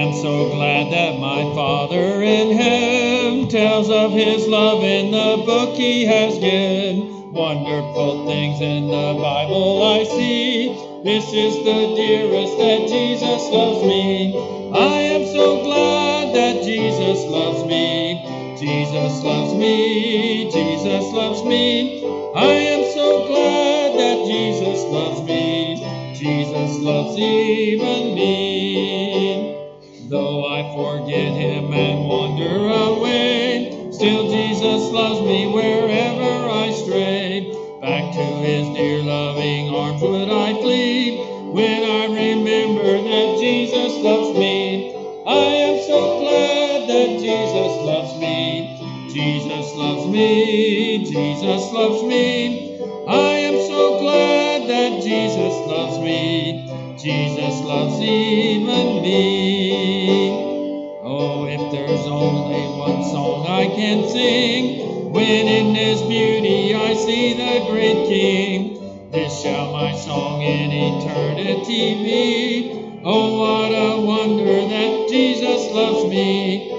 am so glad that my Father in heaven tells of his love in the book he has given. Wonderful things in the Bible I see. This is the dearest that Jesus loves me. I am so glad that Jesus loves me. Jesus loves me. Jesus loves me. I am so glad that Jesus loves me. Jesus loves even me. Though I forget him and wander away, still Jesus loves me wherever I stray. Back to his dear loving arms would I flee when I remember that Jesus loves me. I am so glad that Jesus loves me. Jesus loves me. Jesus loves me. I am so glad that Jesus loves me. Jesus loves even me. Oh, if there's only one song I can sing, when in his beauty I see the great King, this shall my song in eternity be. Oh, what a wonder that Jesus loves me.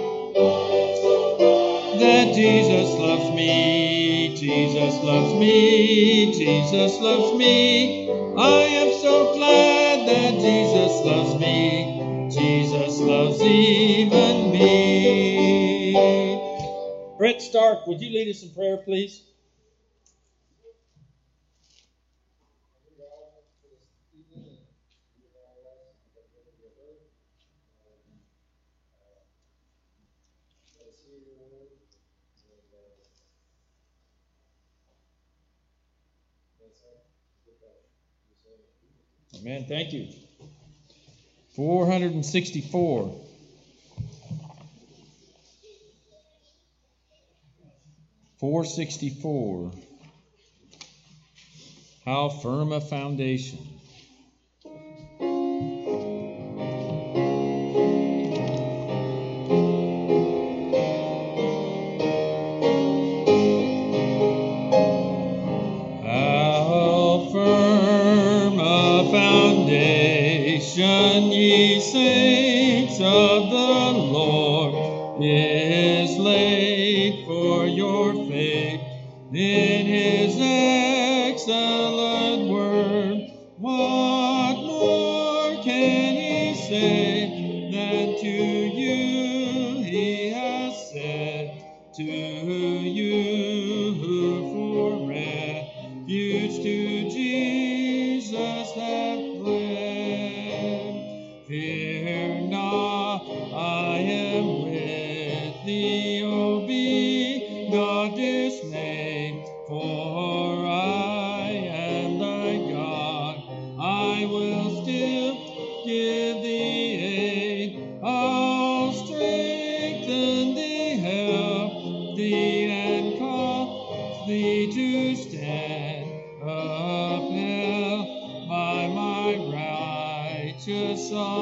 That Jesus loves me. Jesus loves me. Jesus loves me. I am so glad that Jesus loves me. Jesus loves even me. Brett Stark, would you lead us in prayer, please? Amen. Thank you. 464. 464. How firm a foundation. How firm a foundation, ye saints of the Lord, is laid for your faith in his excellent word. What more can he say than to you he has said, to you who for refuge to Jesus have fled? Fear not, I am with thee, O be not dismayed, for I am thy God. I will still give thee aid. I'll strengthen thee, help thee, and cause thee to stand, upheld by my righteous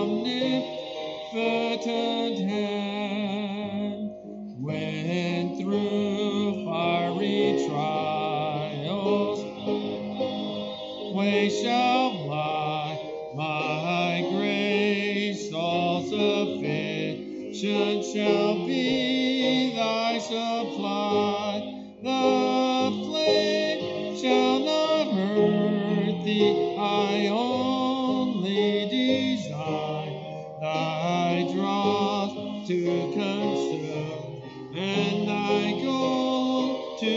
omnipotent hand. When through fiery trials way shall lie, my grace all sufficient shall be thy supply. The flame shall not hurt thee, I only design thy dross to consume and thy gold to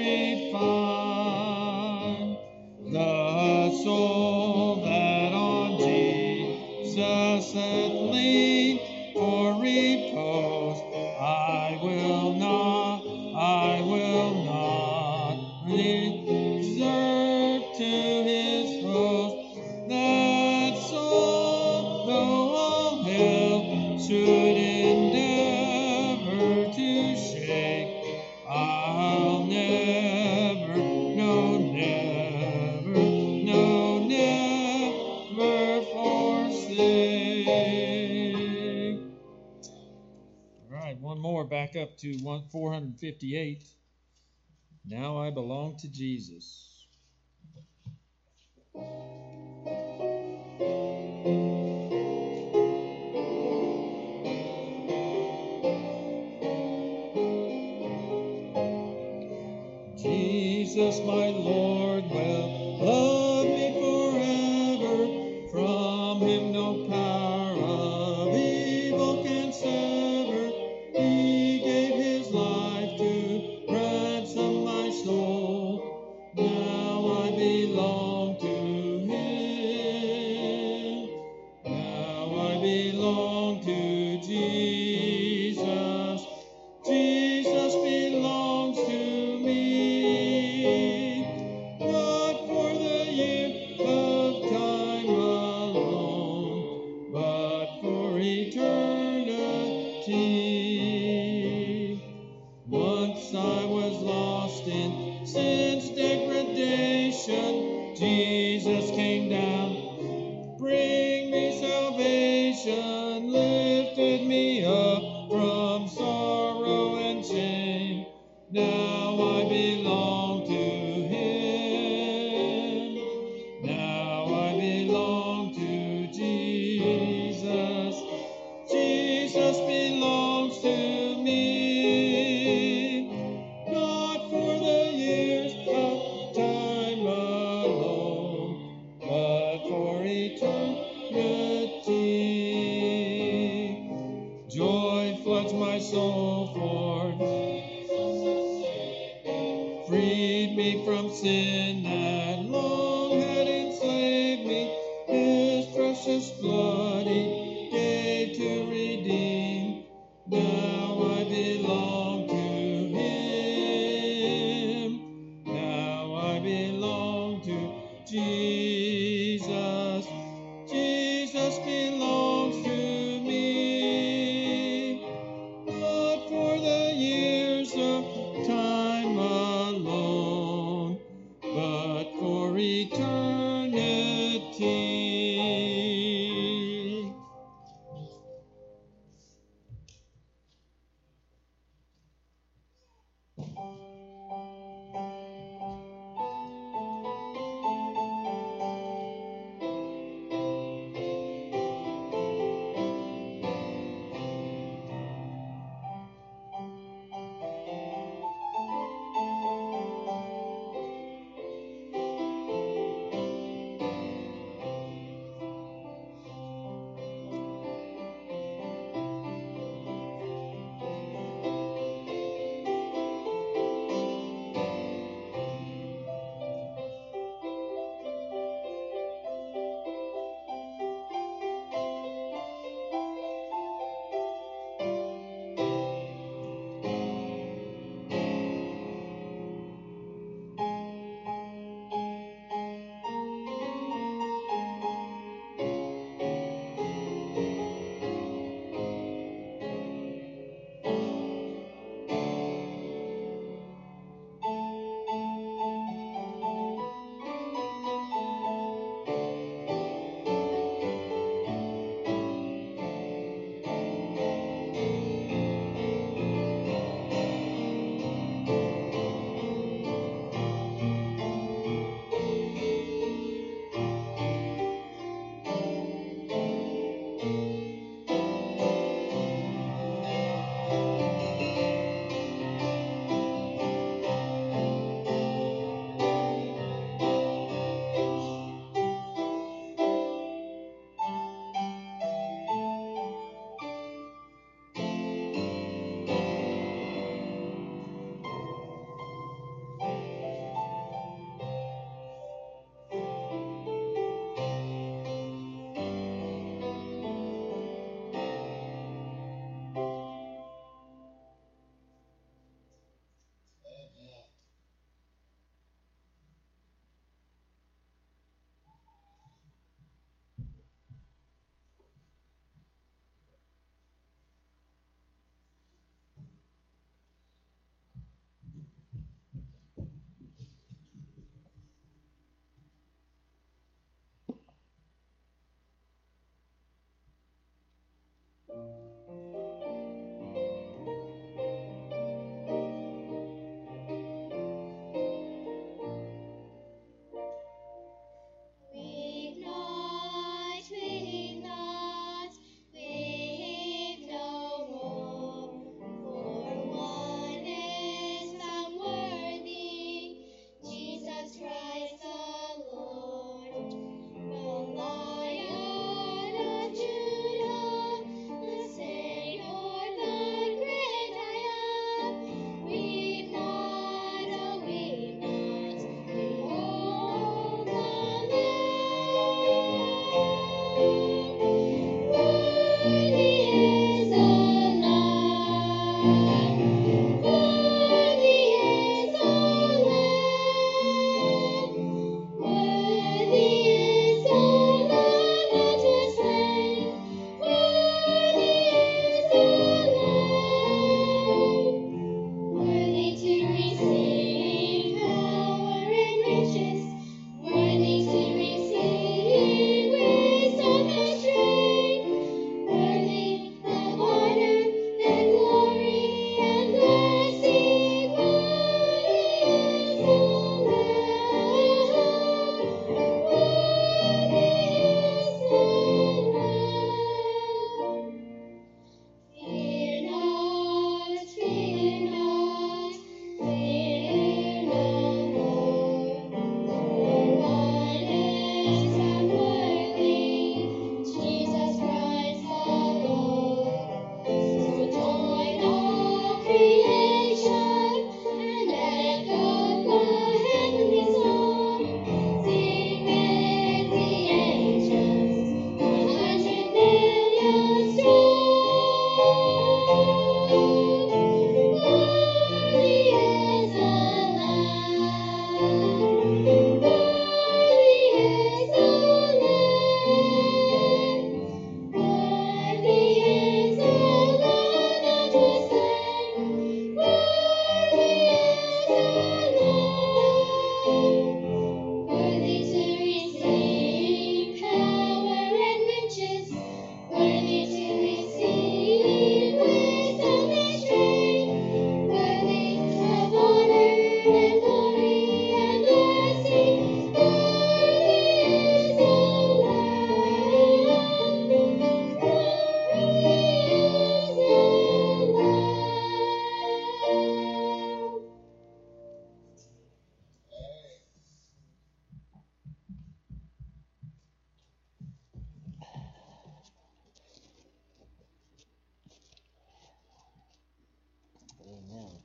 refine. The soul that on Jesus hath leaned for repose, I will not desert to his host. That soul, though all hell should endeavor to shake, I'll never, no, never forsake. All right, one more, back up to 458. Now I belong to Jesus. Jesus, my Lord, will love me forever. From him no power of evil can sever. He gave his life to ransom my soul. Now I belong to him. Now I belong to Jesus. Jesus belongs to me. Not for the year of time alone, but for eternity. Once I was lost in sin's degradation. Jesus came down, bring me salvation, lifted me up from sorrow and shame. Now I belong to him. Now I belong to Jesus. Jesus belongs to me. Not for the years of time alone, but for eternity. Joy floods my soul, for freed me from sin that long had enslaved me. His precious blood he gave to redeem. Now I belong to him. Now I belong to Jesus. Jesus belongs to me. Not for the years of time alone, but for eternity.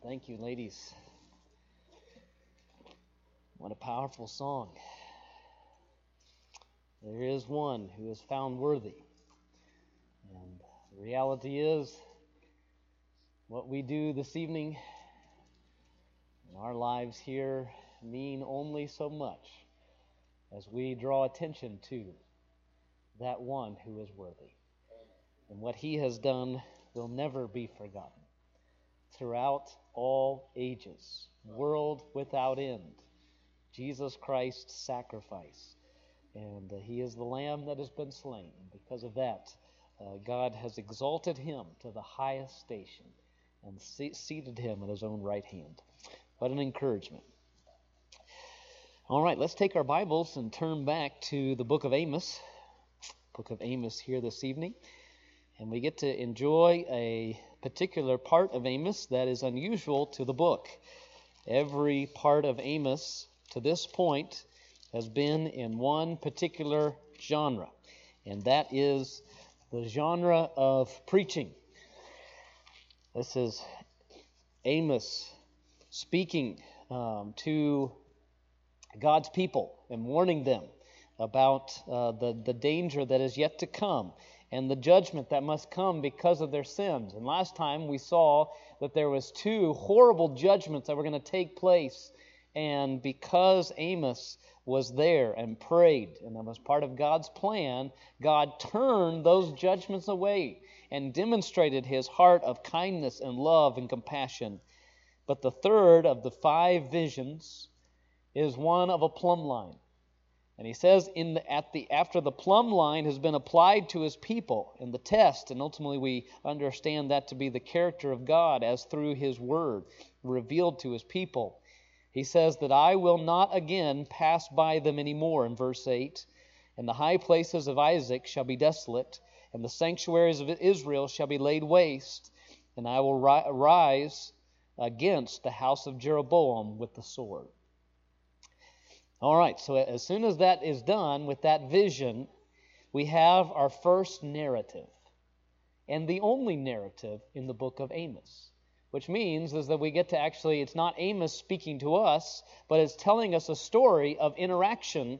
Thank you, ladies. What a powerful song. There is one who is found worthy. And the reality is, what we do this evening in our lives here mean only so much as we draw attention to that one who is worthy. And what he has done will never be forgotten. Throughout all ages, world without end, Jesus Christ's sacrifice. And he is the Lamb that has been slain. And because of that, God has exalted him to the highest station and seated him at his own right hand. What an encouragement. All right, let's take our Bibles and turn back to the book of Amos. Book of Amos here this evening. And we get to enjoy a particular part of Amos that is unusual to the book. Every part of Amos to this point has been in one particular genre, and that is the genre of preaching. This is Amos speaking to God's people and warning them about the danger that is yet to come and the judgment that must come because of their sins. And last time we saw that there was two horrible judgments that were going to take place, and because Amos was there and prayed, and that was part of God's plan, God turned those judgments away and demonstrated his heart of kindness and love and compassion. But the third of the 5 visions is one of a plumb line. And he says after the plumb line has been applied to his people in the test, and ultimately we understand that to be the character of God as through his word revealed to his people, he says that I will not again pass by them anymore in verse 8. And the high places of Isaac shall be desolate, and the sanctuaries of Israel shall be laid waste, and I will rise against the house of Jeroboam with the sword. All right, so as soon as that is done with that vision, we have our first narrative, and the only narrative in the book of Amos, which means is that we get to actually, it's not Amos speaking to us, but it's telling us a story of interaction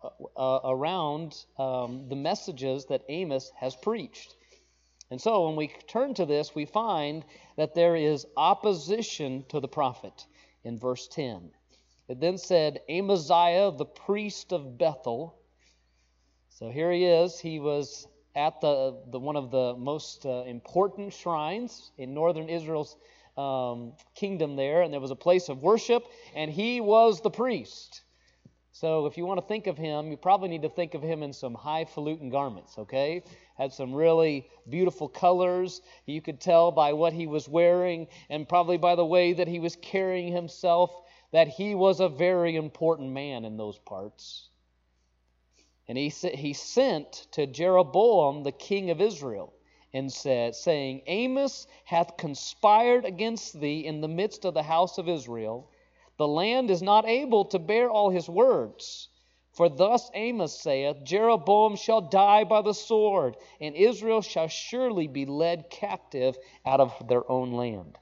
around the messages that Amos has preached. And so when we turn to this, we find that there is opposition to the prophet in verse 10. It then said, Amaziah, the priest of Bethel. So here he is. He was at the one of the most important shrines in northern Israel's kingdom there, and there was a place of worship, and he was the priest. So if you want to think of him, you probably need to think of him in some highfalutin garments, okay? Had some really beautiful colors. You could tell by what he was wearing, and probably by the way that he was carrying himself, that he was a very important man in those parts. And he sent to Jeroboam, the king of Israel, and said, saying, Amos hath conspired against thee in the midst of the house of Israel. The land is not able to bear all his words. For thus Amos saith, Jeroboam shall die by the sword, and Israel shall surely be led captive out of their own land.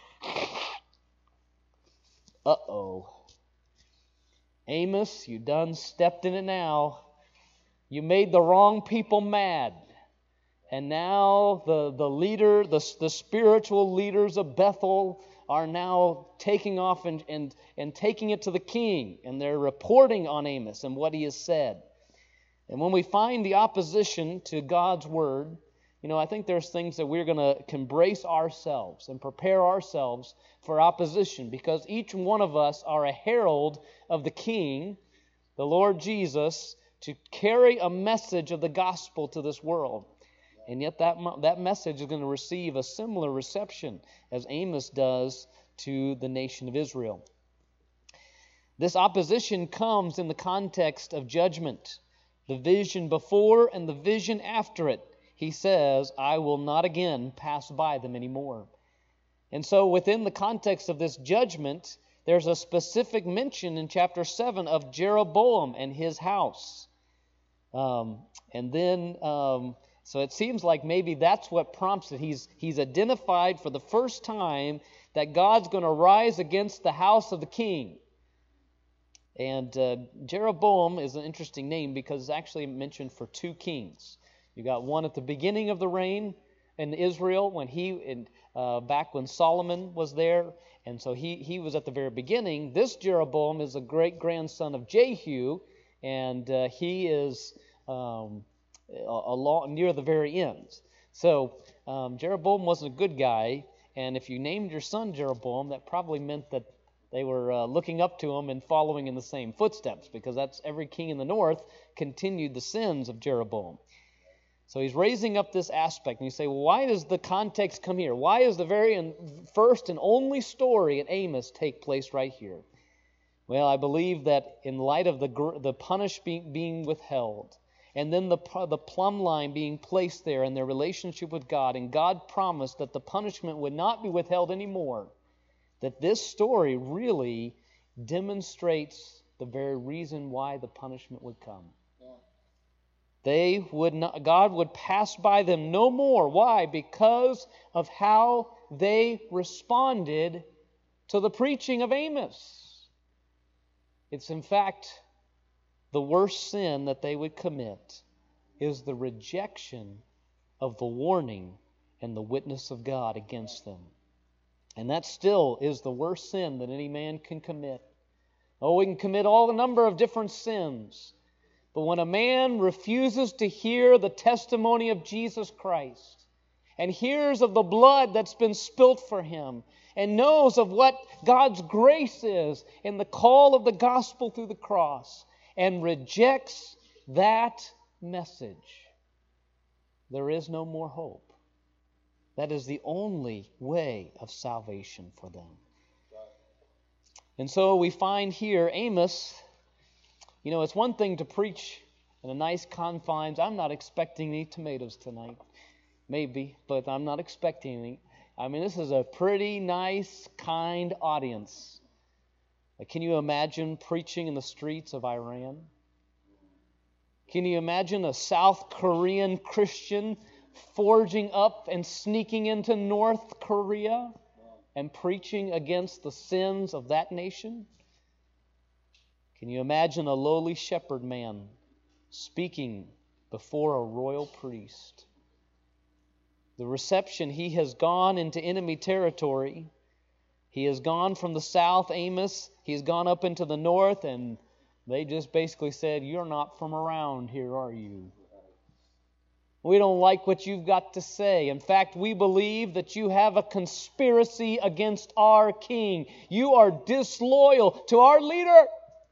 Uh-oh. Amos, you done stepped in it now. You made the wrong people mad. And now the spiritual leaders of Bethel are now taking off and taking it to the king. And they're reporting on Amos and what he has said. And when we find the opposition to God's word, I think there's things that we're going to brace ourselves and prepare ourselves for opposition, because each one of us are a herald of the King, the Lord Jesus, to carry a message of the gospel to this world. And yet that message is going to receive a similar reception as Amos does to the nation of Israel. This opposition comes in the context of judgment. The vision before and the vision after it. He says, I will not again pass by them anymore. And so within the context of this judgment, there's a specific mention in chapter 7 of Jeroboam and his house. And then So it seems like maybe that's what prompts it. He's identified for the first time that God's going to rise against the house of the king. And Jeroboam is an interesting name because it's actually mentioned for two kings. You got one at the beginning of the reign in Israel back when Solomon was there, and so he was at the very beginning. This Jeroboam is a great grandson of Jehu, and he is near the very end. So Jeroboam wasn't a good guy, and if you named your son Jeroboam, that probably meant that they were looking up to him and following in the same footsteps, because that's every king in the north continued the sins of Jeroboam. So he's raising up this aspect, and you say, well, why does the context come here? Why is the very first and only story in Amos take place right here? Well, I believe that in light of the punishment being withheld, and then the plumb line being placed there in their relationship with God, and God promised that the punishment would not be withheld anymore, that this story really demonstrates the very reason why the punishment would come. God would pass by them no more. Why? Because of how they responded to the preaching of Amos. It's in fact the worst sin that they would commit is the rejection of the warning and the witness of God against them. And that still is the worst sin that any man can commit. Oh, we can commit all the number of different sins. But when a man refuses to hear the testimony of Jesus Christ and hears of the blood that's been spilt for him and knows of what God's grace is in the call of the gospel through the cross and rejects that message, there is no more hope. That is the only way of salvation for them. And so we find here Amos, it's one thing to preach in a nice confines. I'm not expecting any tomatoes tonight. Maybe, but I'm not expecting any. This is a pretty nice, kind audience. Can you imagine preaching in the streets of Iran? Can you imagine a South Korean Christian forging up and sneaking into North Korea and preaching against the sins of that nation? Can you imagine a lowly shepherd man speaking before a royal priest? The reception, he has gone into enemy territory. He has gone from the south, Amos. He's gone up into the north, and they just basically said, "You're not from around here, are you? We don't like what you've got to say. In fact, we believe that you have a conspiracy against our king. You are disloyal to our leader."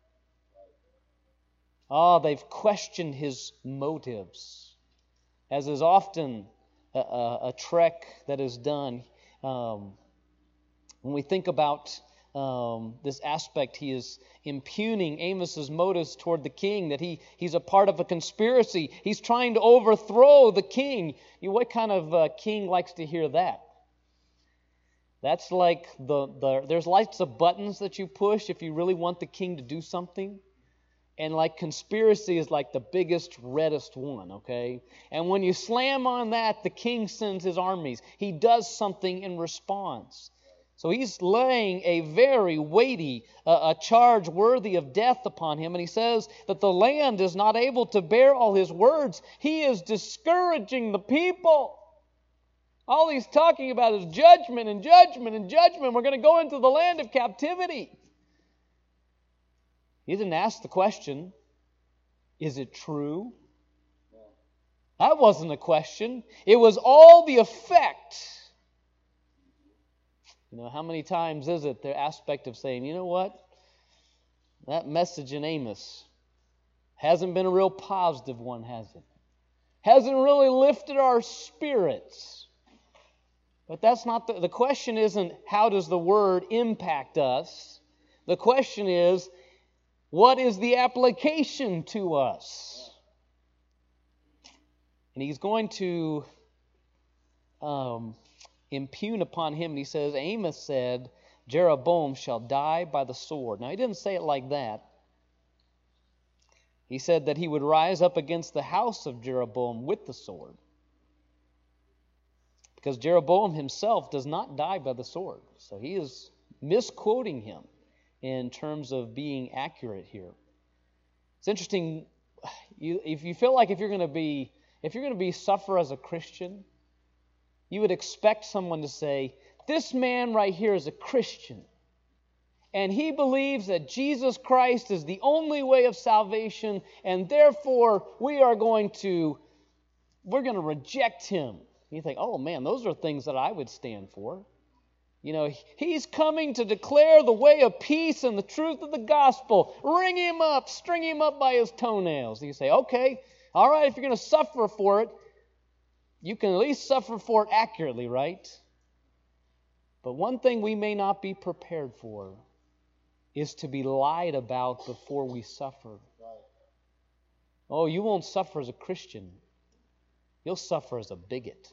They've questioned his motives, as is often a trek that is done. When we think about this aspect, he is impugning Amos's motives toward the king, that he's a part of a conspiracy. He's trying to overthrow the king. What kind of king likes to hear that? That's like there's lots of buttons that you push if you really want the king to do something. And like conspiracy is like the biggest, reddest one, okay? And when you slam on that, the king sends his armies. He does something in response. So he's laying a very weighty a charge worthy of death upon him. And he says that the land is not able to bear all his words. He is discouraging the people. All he's talking about is judgment and judgment and judgment. We're going to go into the land of captivity. He didn't ask the question, is it true? That wasn't a question. It was all the effect. How many times is it the aspect of saying, you know what? That message in Amos hasn't been a real positive one, has it? Hasn't really lifted our spirits. But that's not the question isn't how does the word impact us? The question is, what is the application to us? And he's going to impugn upon him. And he says, Amos said, Jeroboam shall die by the sword. Now, he didn't say it like that. He said that he would rise up against the house of Jeroboam with the sword. because Jeroboam himself does not die by the sword. So he is misquoting him in terms of being accurate here. It's interesting. If you feel like if you're going to be suffer as a Christian, you would expect someone to say, this man right here is a Christian, and he believes that Jesus Christ is the only way of salvation, and therefore we're going to reject him. You think, oh man, those are things that I would stand for. You know, he's coming to declare the way of peace and the truth of the gospel. Ring him up, string him up by his toenails. And you say, okay, all right, if you're going to suffer for it, you can at least suffer for it accurately, right? But one thing we may not be prepared for is to be lied about before we suffer. Oh, you won't suffer as a Christian. You'll suffer as a bigot.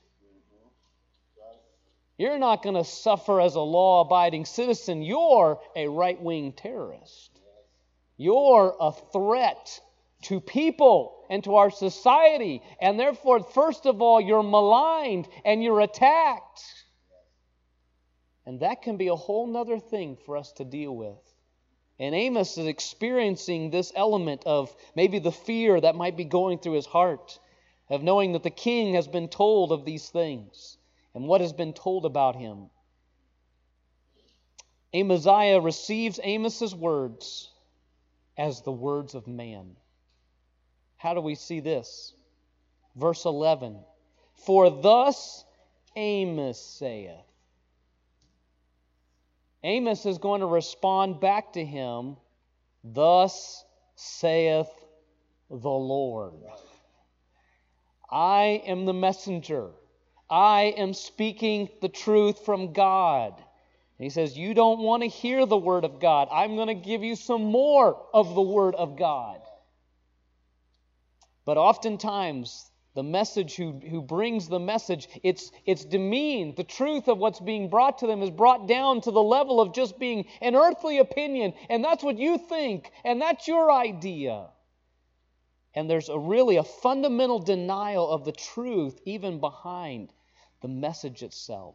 You're not going to suffer as a law-abiding citizen. You're a right-wing terrorist. You're a threat to people and to our society. And therefore, first of all, you're maligned and you're attacked. And that can be a whole nother thing for us to deal with. And Amos is experiencing this element of maybe the fear that might be going through his heart, of knowing that the king has been told of these things and what has been told about him. Amaziah receives Amos's words as the words of man. How do we see this? Verse 11. For thus Amos saith. Amos is going to respond back to him, thus saith the Lord. I am the messenger. I am speaking the truth from God. And he says, you don't want to hear the word of God. I'm going to give you some more of the word of God. But oftentimes, the message who brings the message, it's demeaned. The truth of what's being brought to them is brought down to the level of just being an earthly opinion. And that's what you think. And that's your idea. And there's really a fundamental denial of the truth even behind the message itself.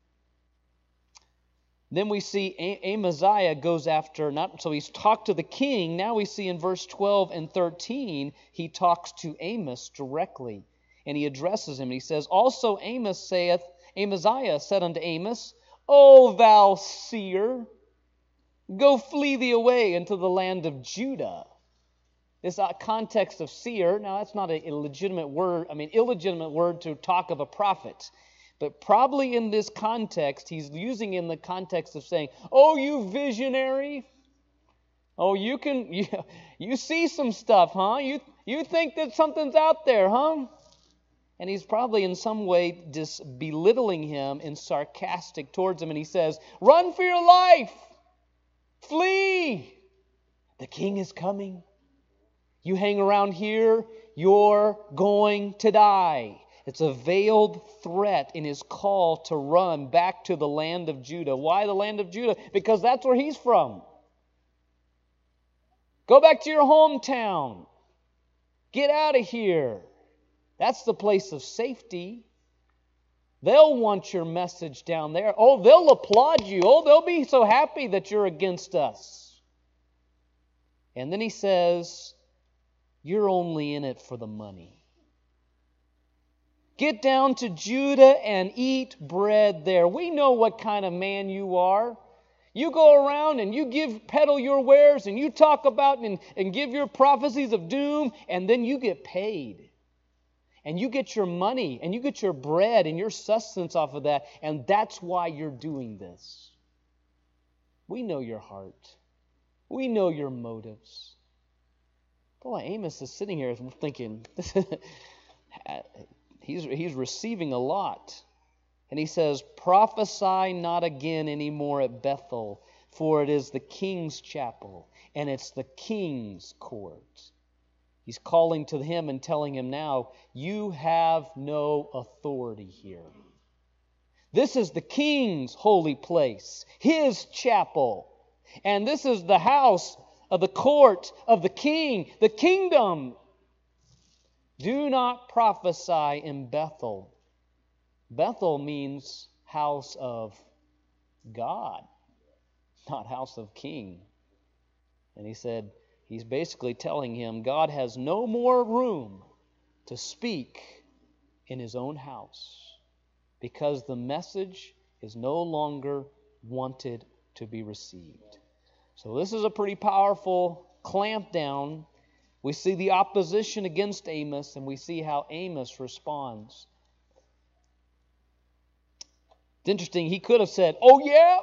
Then we see Amaziah goes after, so he's talked to the king. Now we see in verse 12 and 13, he talks to Amos directly. And he addresses him. And he says, also Amaziah said unto Amos, O thou seer, go flee thee away into the land of Judah. This context of seer, now that's not an illegitimate word to talk of a prophet. But probably in this context, he's using in the context of saying, oh, you visionary. Oh, you see some stuff, huh? You think that something's out there, huh? And he's probably in some way just belittling him and sarcastic towards him. And he says, run for your life. Flee. The king is coming. You hang around here, you're going to die. It's a veiled threat in his call to run back to the land of Judah. Why the land of Judah? Because that's where he's from. Go back to your hometown. Get out of here. That's the place of safety. They'll want your message down there. Oh, they'll applaud you. Oh, they'll be so happy that you're against us. And then he says, you're only in it for the money. Get down to Judah and eat bread there. We know what kind of man you are. You go around and you peddle your wares and you talk about and give your prophecies of doom, and then you get paid. And you get your money and you get your bread and your sustenance off of that, and that's why you're doing this. We know your heart. We know your motives. Boy, Amos is sitting here thinking, he's receiving a lot. And he says, prophesy not again anymore at Bethel, for it is the king's chapel, and it's the king's court. He's calling to him and telling him now, you have no authority here. This is the king's holy place, his chapel. And this is the house of the court of the king, the kingdom. Do not prophesy in Bethel. Bethel means house of God, not house of king. And he said, he's basically telling him God has no more room to speak in his own house because the message is no longer wanted to be received. So this is a pretty powerful clamp down. We see the opposition against Amos, and we see how Amos responds. It's interesting, he could have said, okay,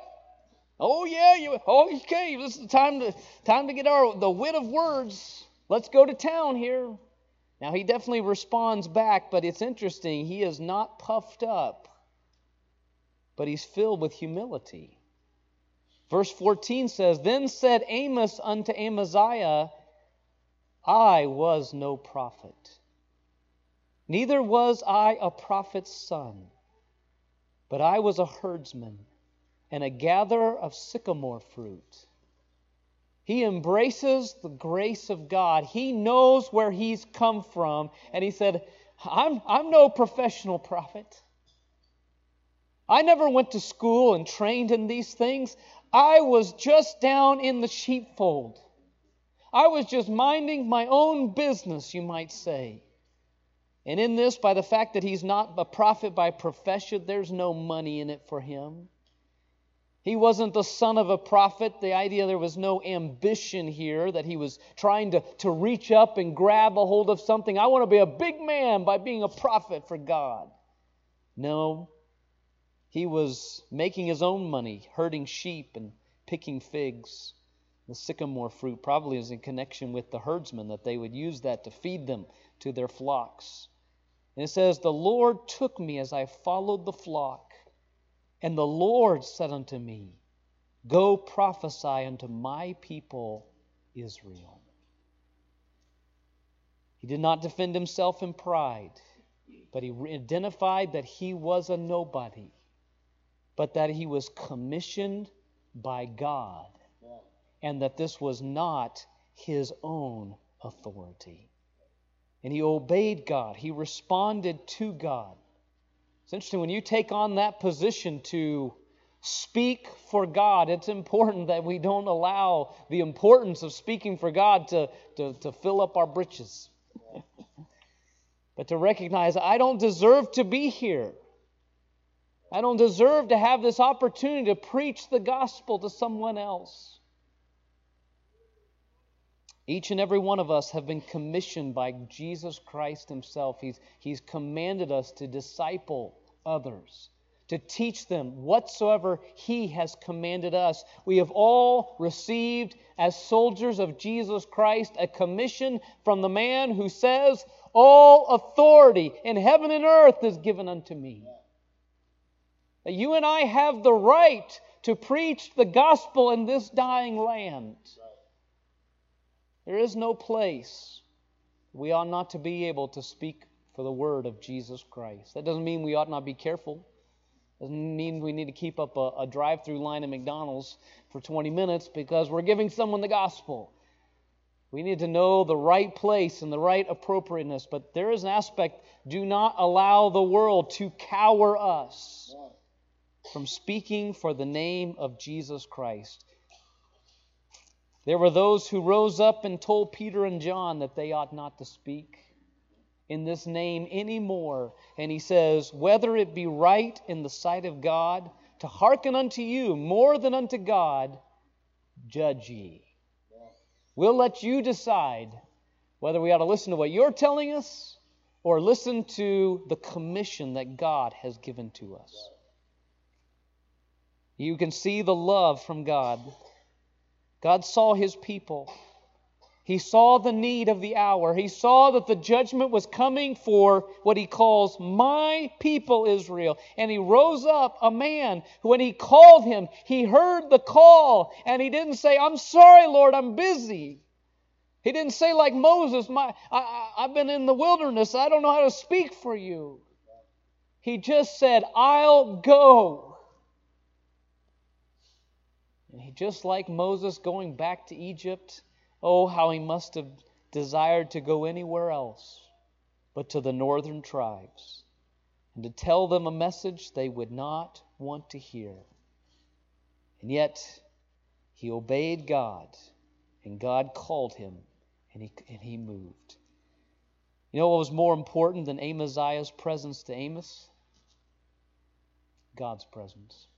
this is the time to get the wit of words. Let's go to town here. Now he definitely responds back, but it's interesting, he is not puffed up, but he's filled with humility. Verse 14 says, Then said Amos unto Amaziah, I was no prophet, neither was I a prophet's son, but I was a herdsman and a gatherer of sycamore fruit. He embraces the grace of God. He knows where he's come from. And he said, I'm no professional prophet. I never went to school and trained in these things. I was just down in the sheepfold. I was just minding my own business, you might say. And in this, by the fact that he's not a prophet by profession, there's no money in it for him. He wasn't the son of a prophet. The idea there was no ambition here, that he was trying to reach up and grab a hold of something. I want to be a big man by being a prophet for God. No, he was making his own money, herding sheep and picking figs. The sycamore fruit probably is in connection with the herdsmen, that they would use that to feed them to their flocks. And it says, The Lord took me as I followed the flock. And the Lord said unto me, Go prophesy unto my people Israel. He did not defend himself in pride, but he identified that he was a nobody, but that he was commissioned by God, and that this was not his own authority. And he obeyed God. He responded to God. It's interesting, when you take on that position to speak for God, it's important that we don't allow the importance of speaking for God to fill up our britches. But to recognize, I don't deserve to be here. I don't deserve to have this opportunity to preach the gospel to someone else. Each and every one of us have been commissioned by Jesus Christ himself. He's commanded us to disciple others, to teach them whatsoever he has commanded us. We have all received, as soldiers of Jesus Christ, a commission from the man who says, All authority in heaven and earth is given unto me. That you and I have the right to preach the gospel in this dying land. There is no place we ought not to be able to speak for the word of Jesus Christ. That doesn't mean we ought not be careful. Doesn't mean we need to keep up a drive-through line at McDonald's for 20 minutes because we're giving someone the gospel. We need to know the right place and the right appropriateness. But there is an aspect, do not allow the world to cower us from speaking for the name of Jesus Christ. There were those who rose up and told Peter and John that they ought not to speak in this name anymore. And he says, Whether it be right in the sight of God to hearken unto you more than unto God, judge ye. We'll let you decide whether we ought to listen to what you're telling us or listen to the commission that God has given to us. You can see the love from God. God saw his people. He saw the need of the hour. He saw that the judgment was coming for what he calls my people Israel. And he rose up a man who, when he called him, he heard the call. And he didn't say, I'm sorry, Lord, I'm busy. He didn't say like Moses, I've been in the wilderness. I don't know how to speak for you. He just said, I'll go. And he, just like Moses going back to Egypt, oh, how he must have desired to go anywhere else but to the northern tribes. and to tell them a message they would not want to hear. And yet, he obeyed God, and God called him, and he moved. You know what was more important than Amaziah's presence to Amos? God's presence.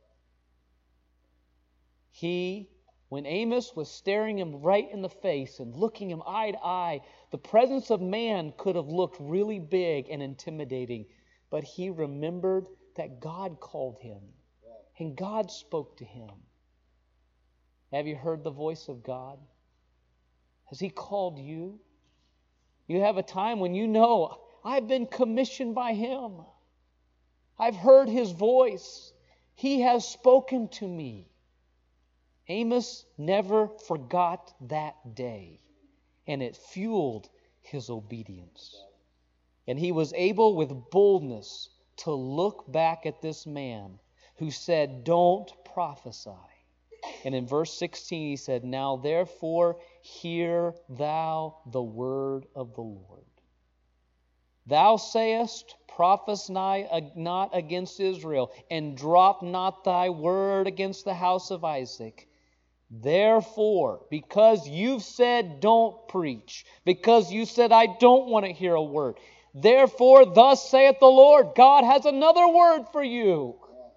When Amos was staring him right in the face and looking him eye to eye, the presence of man could have looked really big and intimidating, but he remembered that God called him, and God spoke to him. Have you heard the voice of God? Has He called you? You have a time when you know, I've been commissioned by Him. I've heard His voice. He has spoken to me. Amos never forgot that day, and it fueled his obedience. And he was able with boldness to look back at this man who said, don't prophesy. And in verse 16 he said, now therefore hear thou the word of the Lord. Thou sayest, prophesy not against Israel, and drop not thy word against the house of Isaac. Therefore, because you've said don't preach, because you said I don't want to hear a word, therefore thus saith the Lord, God has another word for you.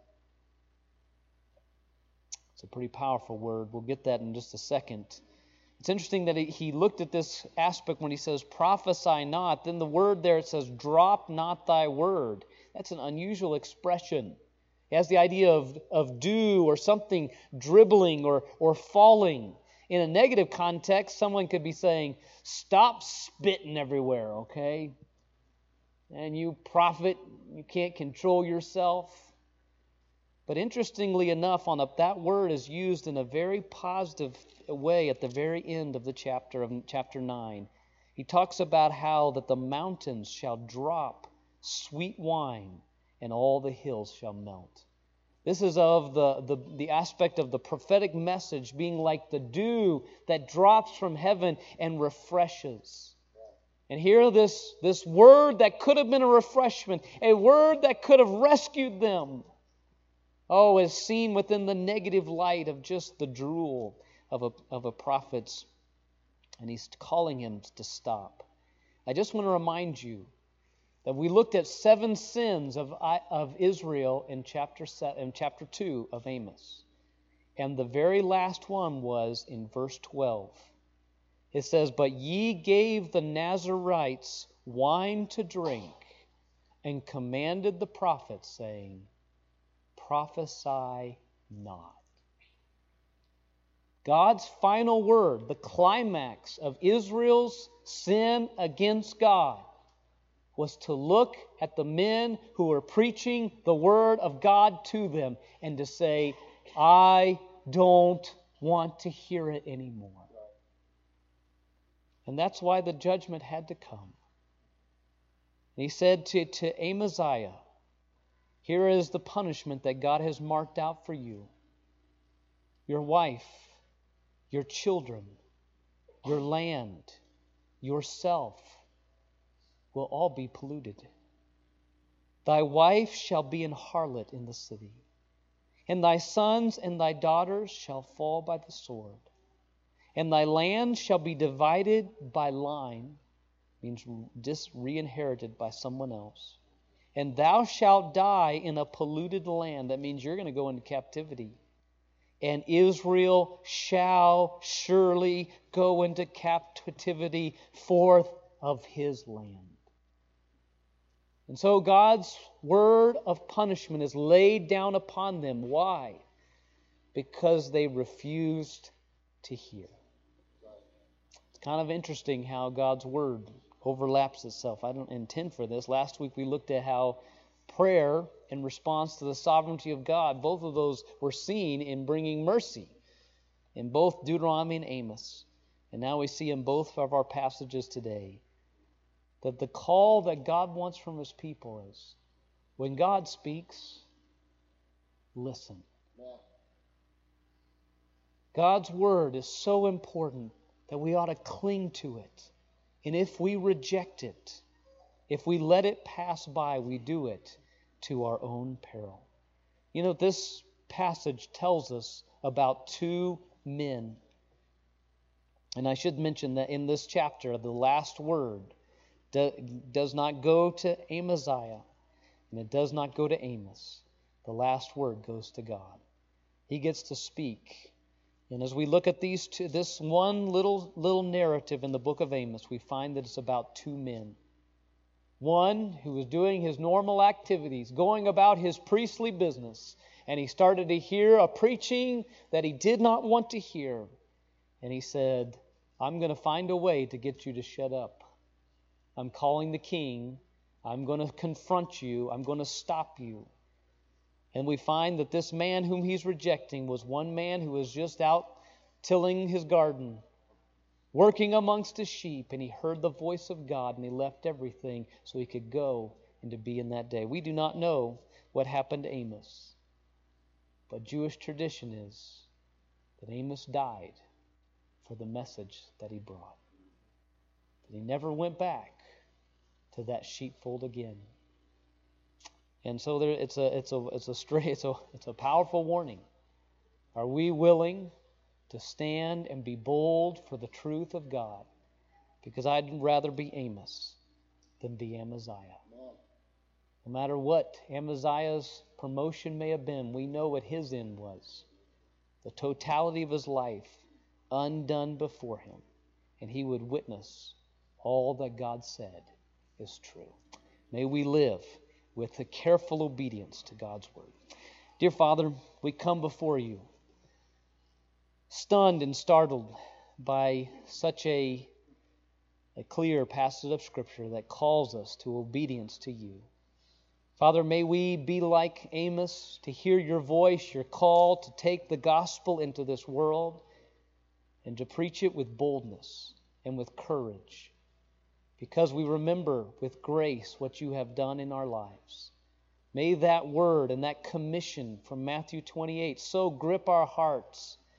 It's a pretty powerful word. We'll get that in just a second. It's interesting that he looked at this aspect when he says, prophesy not. Then the word there, it says, drop not thy word. That's an unusual expression. It has the idea of dew or something dribbling or falling. In a negative context, someone could be saying, stop spitting everywhere, okay? And you prophet, you can't control yourself. But interestingly enough, that word is used in a very positive way at the very end of the chapter 9. He talks about how that the mountains shall drop sweet wine and all the hills shall melt. This is of the aspect of the prophetic message being like the dew that drops from heaven and refreshes. And here this word that could have been a refreshment, a word that could have rescued them, is seen within the negative light of just the drool of a prophet's. And he's calling him to stop. I just want to remind you that we looked at 7 sins of Israel in chapter 2 of Amos. And the very last one was in verse 12. It says, but ye gave the Nazarites wine to drink, and commanded the prophets, saying, prophesy not. God's final word, the climax of Israel's sin against God, was to look at the men who were preaching the word of God to them and to say, I don't want to hear it anymore. And that's why the judgment had to come. And he said to Amaziah, here is the punishment that God has marked out for you. Your wife, your children, your land, yourself will all be polluted. Thy wife shall be an harlot in the city, and thy sons and thy daughters shall fall by the sword, and thy land shall be divided by line, means just re-inherited by someone else. And thou shalt die in a polluted land. That means you're going to go into captivity. And Israel shall surely go into captivity forth of his land. And so God's word of punishment is laid down upon them. Why? Because they refused to hear. It's kind of interesting how God's word overlaps itself. I don't intend for this. Last week we looked at how prayer in response to the sovereignty of God, both of those were seen in bringing mercy in both Deuteronomy and Amos. And now we see in both of our passages today that the call that God wants from His people is, when God speaks, listen. God's word is so important that we ought to cling to it. And if we reject it, If we let it pass by, we do it to our own peril. You know, this passage tells us about two men. And I should mention that in this chapter, the last word does not go to Amaziah, and it does not go to Amos. The last word goes to God. He gets to speak. And as we look at this one little narrative in the book of Amos, we find that it's about two men. One who was doing his normal activities, going about his priestly business, and he started to hear a preaching that he did not want to hear. And he said, I'm going to find a way to get you to shut up. I'm calling the king. I'm going to confront you. I'm going to stop you. And we find that this man whom he's rejecting was one man who was just out tilling his garden, working amongst his sheep, and he heard the voice of God, and he left everything so he could go and to be in that day. We do not know what happened to Amos, but Jewish tradition is that Amos died for the message that he brought. That he never went back to that sheepfold again. And so it's a powerful warning. Are we willing to stand and be bold for the truth of God? Because I'd rather be Amos than be Amaziah. No matter what Amaziah's promotion may have been, we know what his end was. The totality of his life undone before him. And he would witness all that God said is true. May we live with a careful obedience to God's word. Dear Father, we come before you, stunned and startled by such a clear passage of Scripture that calls us to obedience to you. Father, may we be like Amos, to hear your voice, your call to take the gospel into this world and to preach it with boldness and with courage, because we remember with grace what you have done in our lives. May that word and that commission from Matthew 28 so grip our hearts